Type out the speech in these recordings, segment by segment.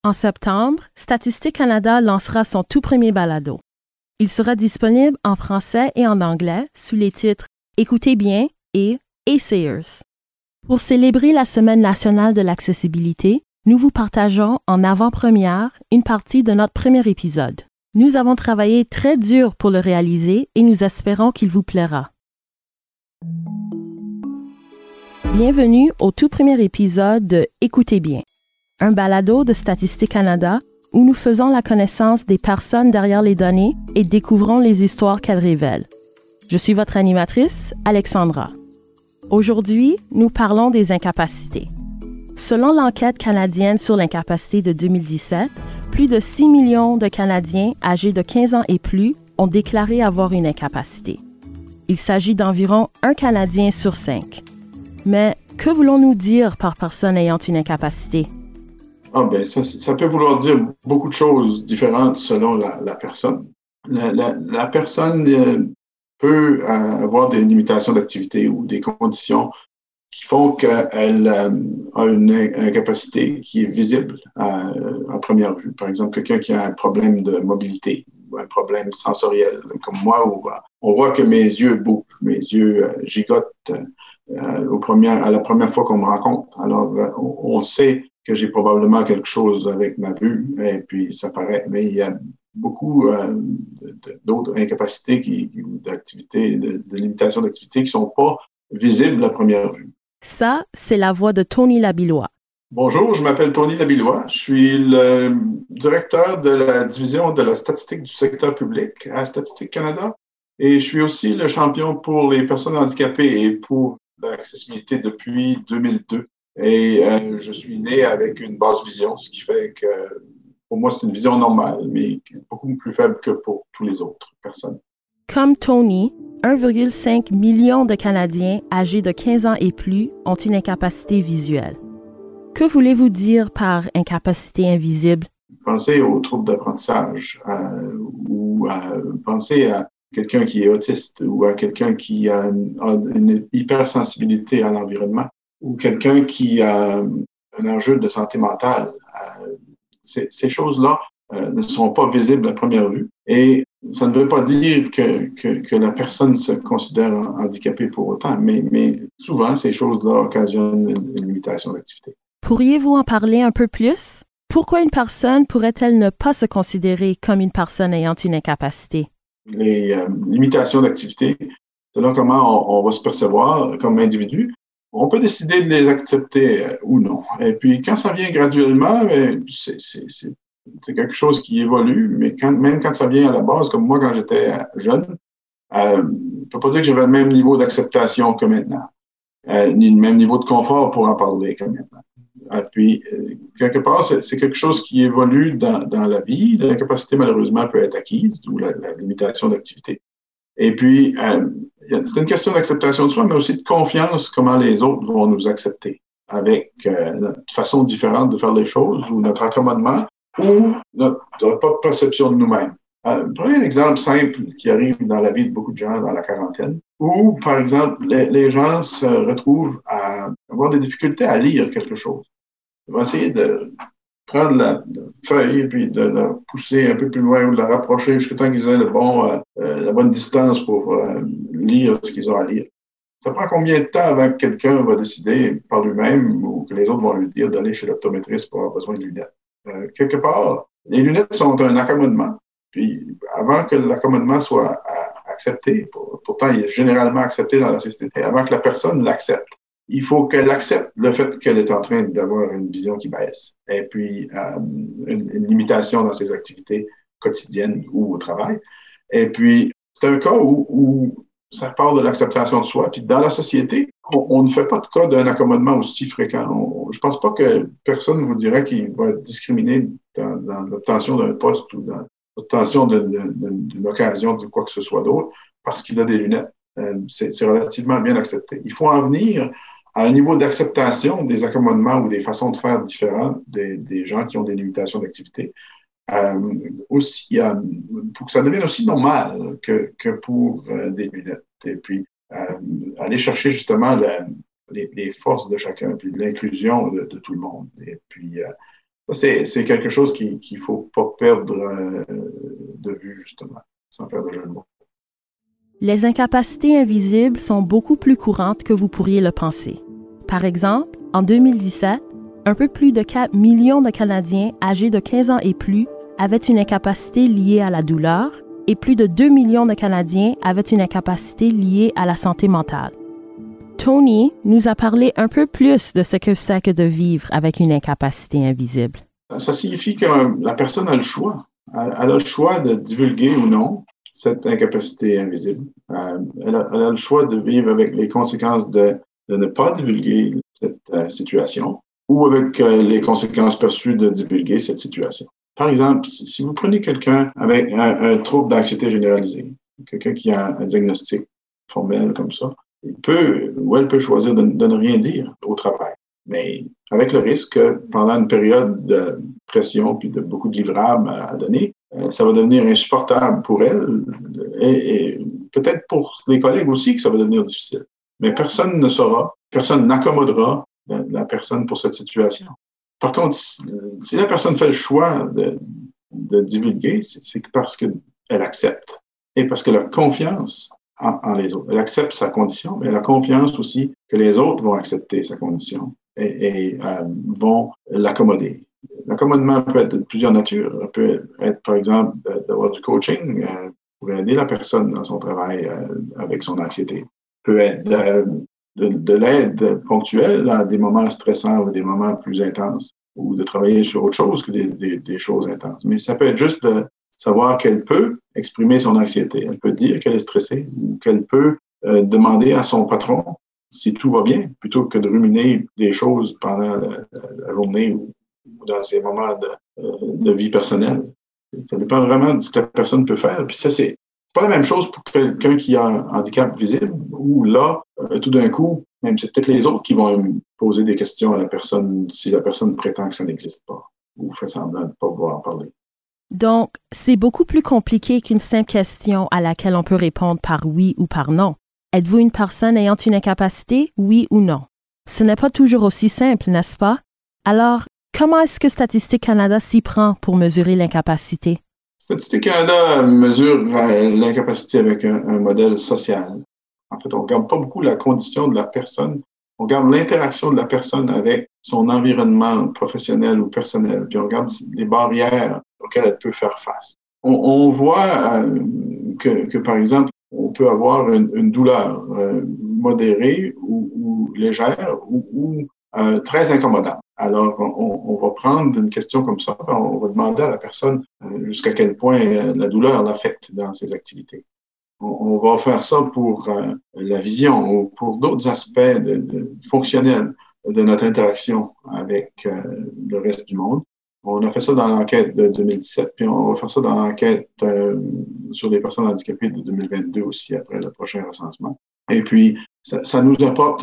En septembre, Statistique Canada lancera son tout premier balado. Il sera disponible en français et en anglais sous les titres Écoutez bien et Essayers. Pour célébrer la Semaine nationale de l'accessibilité, nous vous partageons en avant-première une partie de notre premier épisode. Nous avons travaillé très dur pour le réaliser et nous espérons qu'il vous plaira. Bienvenue au tout premier épisode de Écoutez bien, un balado de Statistique Canada où nous faisons la connaissance des personnes derrière les données et découvrons les histoires qu'elles révèlent. Je suis votre animatrice, Alexandra. Aujourd'hui, nous parlons des incapacités. Selon l'enquête canadienne sur l'incapacité de 2017, plus de 6 millions de Canadiens âgés de 15 ans et plus ont déclaré avoir une incapacité. Il s'agit d'environ 1 Canadien sur 5. Mais que voulons-nous dire par personne ayant une incapacité? Ça peut vouloir dire beaucoup de choses différentes selon la personne. La personne peut avoir des limitations d'activité ou des conditions qui font qu'elle a une incapacité qui est visible à première vue. Par exemple, quelqu'un qui a un problème de mobilité ou un problème sensoriel, comme moi, où on voit que mes yeux bougent, mes yeux gigotent à la première fois qu'on me rencontre. Alors, on sait que j'ai probablement quelque chose avec ma vue, et puis ça paraît. Mais il y a beaucoup d'autres incapacités d'activités, de limitations d'activité qui ne sont pas visibles à première vue. Ça, c'est la voix de Tony Labillois. Bonjour, je m'appelle Tony Labillois. Je suis le directeur de la division de la statistique du secteur public à Statistique Canada. Et je suis aussi le champion pour les personnes handicapées et pour l'accessibilité depuis 2002. Et je suis né avec une basse vision, ce qui fait que pour moi, c'est une vision normale, mais beaucoup plus faible que pour tous les autres personnes. Comme Tony, 1,5 million de Canadiens âgés de 15 ans et plus ont une incapacité visuelle. Que voulez-vous dire par incapacité invisible? Pensez aux troubles d'apprentissage ou pensez à quelqu'un qui est autiste ou à quelqu'un qui a une hypersensibilité à l'environnement ou quelqu'un qui a un enjeu de santé mentale. Ces choses-là ne sont pas visibles à première vue. Et ça ne veut pas dire que la personne se considère handicapée pour autant, mais souvent, ces choses-là occasionnent une limitation d'activité. Pourriez-vous en parler un peu plus? Pourquoi une personne pourrait-elle ne pas se considérer comme une personne ayant une incapacité? Les limitations d'activité, selon comment on va se percevoir comme individu, on peut décider de les accepter ou non. Et puis, quand ça vient graduellement, c'est quelque chose qui évolue, mais même quand ça vient à la base, comme moi quand j'étais jeune, je ne peux pas dire que j'avais le même niveau d'acceptation que maintenant, ni le même niveau de confort pour en parler que maintenant. Puis, quelque part, c'est quelque chose qui évolue dans la vie. L'incapacité, malheureusement, peut être acquise, d'où la limitation d'activité. Et puis, c'est une question d'acceptation de soi, mais aussi de confiance, comment les autres vont nous accepter, avec notre façon différente de faire les choses, ou notre accommodement, ou notre propre perception de nous-mêmes. Prenez un exemple simple qui arrive dans la vie de beaucoup de gens dans la quarantaine, où, par exemple, les gens se retrouvent à avoir des difficultés à lire quelque chose. Ils vont essayer de prendre la feuille et puis de la pousser un peu plus loin ou de la rapprocher jusqu'à temps qu'ils aient la bonne distance pour lire ce qu'ils ont à lire. Ça prend combien de temps avant que quelqu'un va décider par lui-même ou que les autres vont lui dire d'aller chez l'optométriste pour avoir besoin de lunettes? Quelque part, les lunettes sont un accommodement. Puis avant que l'accommodement soit accepté, pourtant il est généralement accepté dans la société, avant que la personne l'accepte, il faut qu'elle accepte le fait qu'elle est en train d'avoir une vision qui baisse et puis une limitation dans ses activités quotidiennes ou au travail. Et puis, c'est un cas où ça part de l'acceptation de soi. Puis dans la société, on ne fait pas de cas d'un accommodement aussi fréquent. Je ne pense pas que personne vous dirait qu'il va être discriminé dans l'obtention d'un poste ou dans l'obtention d'une occasion de quoi que ce soit d'autre parce qu'il a des lunettes. C'est relativement bien accepté. Il faut en venir à un niveau d'acceptation des accommodements ou des façons de faire différentes des gens qui ont des limitations d'activité. Aussi, pour que ça devienne aussi normal que pour des lunettes. Et puis, aller chercher justement les forces de chacun, puis l'inclusion de tout le monde. Et puis, Ça, c'est quelque chose qu'il ne faut pas perdre de vue, justement, sans faire de jeu de mots. Les incapacités invisibles sont beaucoup plus courantes que vous pourriez le penser. Par exemple, en 2017, un peu plus de 4 millions de Canadiens âgés de 15 ans et plus avaient une incapacité liée à la douleur et plus de 2 millions de Canadiens avaient une incapacité liée à la santé mentale. Tony nous a parlé un peu plus de ce que c'est que de vivre avec une incapacité invisible. Ça signifie que la personne a le choix. Elle a le choix de divulguer ou non cette incapacité invisible. Elle a le choix de vivre avec les conséquences de ne pas divulguer cette situation ou avec les conséquences perçues de divulguer cette situation. Par exemple, si vous prenez quelqu'un avec un trouble d'anxiété généralisée, quelqu'un qui a un diagnostic formel comme ça, il peut ou elle peut choisir de ne rien dire au travail. Mais avec le risque que pendant une période de pression puis de beaucoup de livrables à donner, ça va devenir insupportable pour elle et peut-être pour les collègues aussi que ça va devenir difficile. Mais personne ne saura, personne n'accommodera la personne pour cette situation. Par contre, si la personne fait le choix de divulguer, c'est parce qu'elle accepte et parce qu'elle a confiance en les autres. Elle accepte sa condition, mais elle a confiance aussi que les autres vont accepter sa condition et vont l'accommoder. L'accommodement peut être de plusieurs natures. Il peut être, par exemple, d'avoir du coaching pour aider la personne dans son travail avec son anxiété. Peut être de l'aide ponctuelle à des moments stressants ou des moments plus intenses, ou de travailler sur autre chose que des choses intenses. Mais ça peut être juste de savoir qu'elle peut exprimer son anxiété. Elle peut dire qu'elle est stressée ou qu'elle peut demander à son patron si tout va bien, plutôt que de ruminer des choses pendant la journée ou dans ces moments de vie personnelle. Ça dépend vraiment de ce que la personne peut faire. Puis ça, c'est pas la même chose pour quelqu'un qui a un handicap visible, où là, tout d'un coup, même c'est peut-être les autres qui vont poser des questions à la personne si la personne prétend que ça n'existe pas ou fait semblant de ne pas vouloir en parler. Donc, c'est beaucoup plus compliqué qu'une simple question à laquelle on peut répondre par oui ou par non. Êtes-vous une personne ayant une incapacité, oui ou non? Ce n'est pas toujours aussi simple, n'est-ce pas? Alors, comment est-ce que Statistique Canada s'y prend pour mesurer l'incapacité? Statistique Canada mesure l'incapacité avec un modèle social. En fait, on ne regarde pas beaucoup la condition de la personne, on regarde l'interaction de la personne avec son environnement professionnel ou personnel, puis on regarde les barrières auxquelles elle peut faire face. On voit que, par exemple, on peut avoir une douleur modérée ou légère ou très incommodante. Alors, on va prendre une question comme ça, on va demander à la personne jusqu'à quel point la douleur l'affecte dans ses activités. On va faire ça pour la vision ou pour d'autres aspects fonctionnels de notre interaction avec le reste du monde. On a fait ça dans l'enquête de 2017, puis on va faire ça dans l'enquête sur les personnes handicapées de 2022 aussi, après le prochain recensement. Et puis, ça nous apporte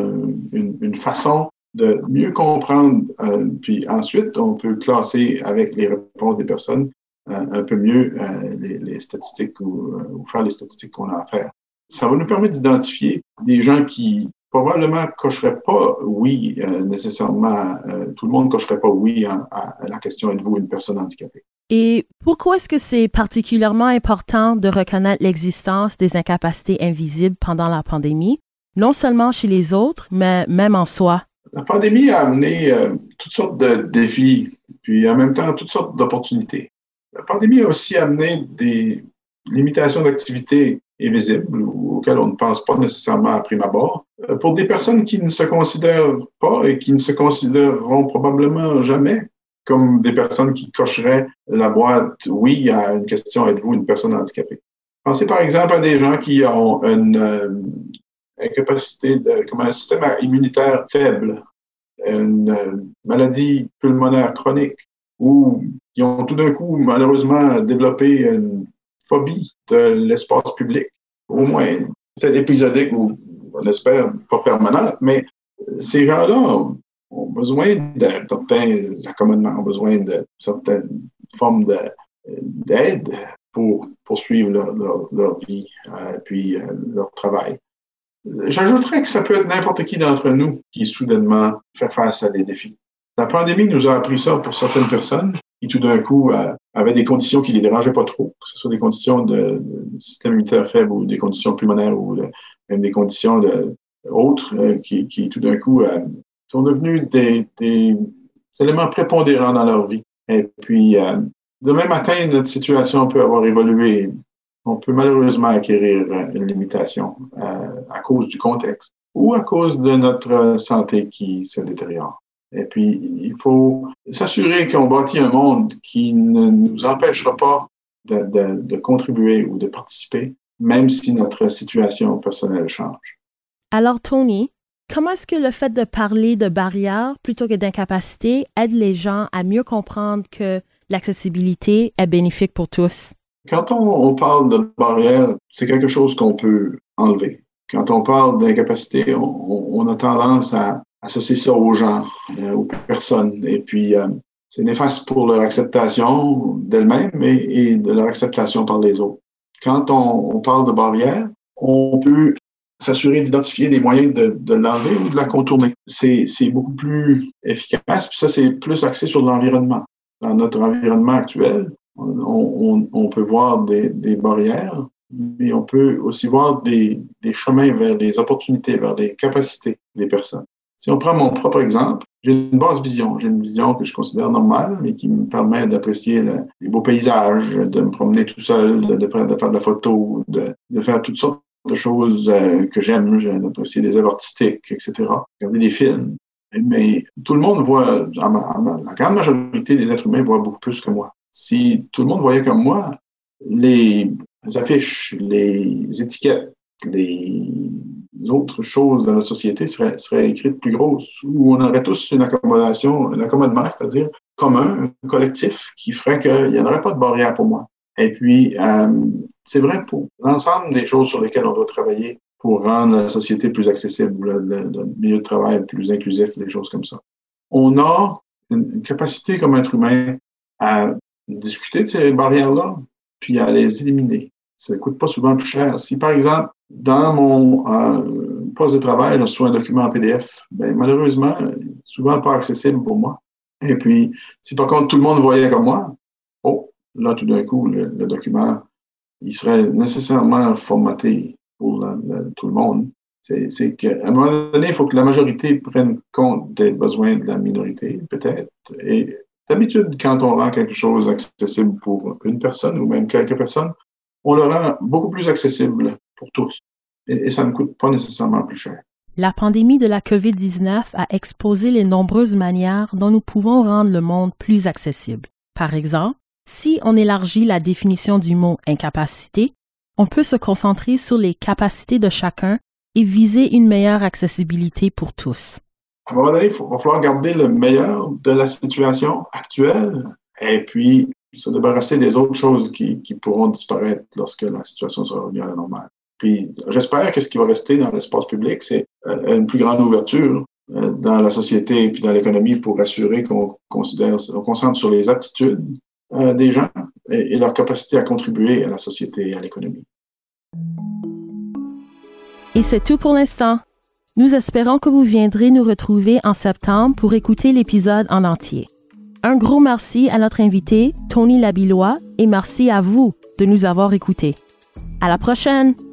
une façon de mieux comprendre, puis ensuite, on peut classer avec les réponses des personnes un peu mieux les statistiques ou faire les statistiques qu'on a à faire. Ça va nous permettre d'identifier des gens qui probablement cocheraient pas oui nécessairement. Tout le monde cocherait pas oui à la question êtes-vous une personne handicapée? Et pourquoi est-ce que c'est particulièrement important de reconnaître l'existence des incapacités invisibles pendant la pandémie, non seulement chez les autres, mais même en soi? La pandémie a amené toutes sortes de défis, puis en même temps toutes sortes d'opportunités. La pandémie a aussi amené des limitations d'activité invisibles auxquelles on ne pense pas nécessairement à prime abord. Pour des personnes qui ne se considèrent pas et qui ne se considéreront probablement jamais comme des personnes qui cocheraient la boîte « oui » à une question « êtes-vous une personne handicapée ». Pensez par exemple à des gens qui ont une incapacité comme un système immunitaire faible, une maladie pulmonaire chronique, ou qui ont tout d'un coup, malheureusement, développé une phobie de l'espace public, au moins peut-être épisodique ou, on espère, pas permanente, mais ces gens-là ont besoin de certains accommodements, ont besoin de certaines formes d'aide pour poursuivre leur vie, puis leur travail. J'ajouterais que ça peut être n'importe qui d'entre nous qui soudainement fait face à des défis. La pandémie nous a appris ça pour certaines personnes qui, tout d'un coup, avaient des conditions qui les dérangeaient pas trop, que ce soit des conditions de système immunitaire faible ou des conditions pulmonaires ou même des conditions autres qui, tout d'un coup, sont devenus des éléments prépondérants dans leur vie. Et puis, demain matin, notre situation peut avoir évolué. On peut malheureusement acquérir une limitation à cause du contexte ou à cause de notre santé qui se détériore. Et puis, il faut s'assurer qu'on bâtit un monde qui ne nous empêchera pas de contribuer ou de participer, même si notre situation personnelle change. Alors, Tony, comment est-ce que le fait de parler de barrières plutôt que d'incapacité aide les gens à mieux comprendre que l'accessibilité est bénéfique pour tous? Quand on parle de barrières, c'est quelque chose qu'on peut enlever. Quand on parle d'incapacité, on a tendance à associer ça aux gens, aux personnes. Et puis, c'est néfaste pour leur acceptation d'elles-mêmes et de leur acceptation par les autres. Quand on parle de barrières, on peut s'assurer d'identifier des moyens de l'enlever ou de la contourner. C'est beaucoup plus efficace. Puis ça, c'est plus axé sur l'environnement. Dans notre environnement actuel, on peut voir des barrières, mais on peut aussi voir des chemins vers les opportunités, vers les capacités des personnes. Si on prend mon propre exemple, j'ai une basse vision. J'ai une vision que je considère normale, mais qui me permet d'apprécier les beaux paysages, de me promener tout seul, de faire de la photo, de faire toutes sortes de choses que j'aime. J'aime apprécier des œuvres artistiques, etc. Regarder des films. Mais tout le monde voit, la grande majorité des êtres humains voient beaucoup plus que moi. Si tout le monde voyait comme moi, les affiches, les étiquettes, les autres choses dans la société seraient écrites plus grosses, où on aurait tous un accommodement, c'est-à-dire commun, un collectif, qui ferait qu'il n'y en aurait pas de barrière pour moi. Et puis, c'est vrai pour l'ensemble des choses sur lesquelles on doit travailler pour rendre la société plus accessible, le milieu de travail plus inclusif, des choses comme ça. On a une capacité comme être humain à discuter de ces barrières-là, puis à les éliminer. Ça ne coûte pas souvent plus cher. Si, par exemple, dans mon poste de travail, je reçois un document en PDF, bien, malheureusement, souvent pas accessible pour moi. Et puis, si par contre tout le monde voyait comme moi, là, tout d'un coup, le document, il serait nécessairement formaté pour tout le monde. C'est qu'à un moment donné, il faut que la majorité prenne compte des besoins de la minorité, peut-être. Et d'habitude, quand on rend quelque chose accessible pour une personne ou même quelques personnes, on le rend beaucoup plus accessible pour tous. Et ça ne coûte pas nécessairement plus cher. La pandémie de la COVID-19 a exposé les nombreuses manières dont nous pouvons rendre le monde plus accessible. Par exemple, si on élargit la définition du mot incapacité, on peut se concentrer sur les capacités de chacun et viser une meilleure accessibilité pour tous. À un moment donné, il va falloir garder le meilleur de la situation actuelle et puis se débarrasser des autres choses qui pourront disparaître lorsque la situation sera revenue à la normale. Puis j'espère que ce qui va rester dans l'espace public, c'est une plus grande ouverture dans la société et puis dans l'économie pour assurer qu'on concentre sur les aptitudes des gens et leur capacité à contribuer à la société et à l'économie. Et c'est tout pour l'instant. Nous espérons que vous viendrez nous retrouver en septembre pour écouter l'épisode en entier. Un gros merci à notre invité, Tony Labillois, et merci à vous de nous avoir écoutés. À la prochaine!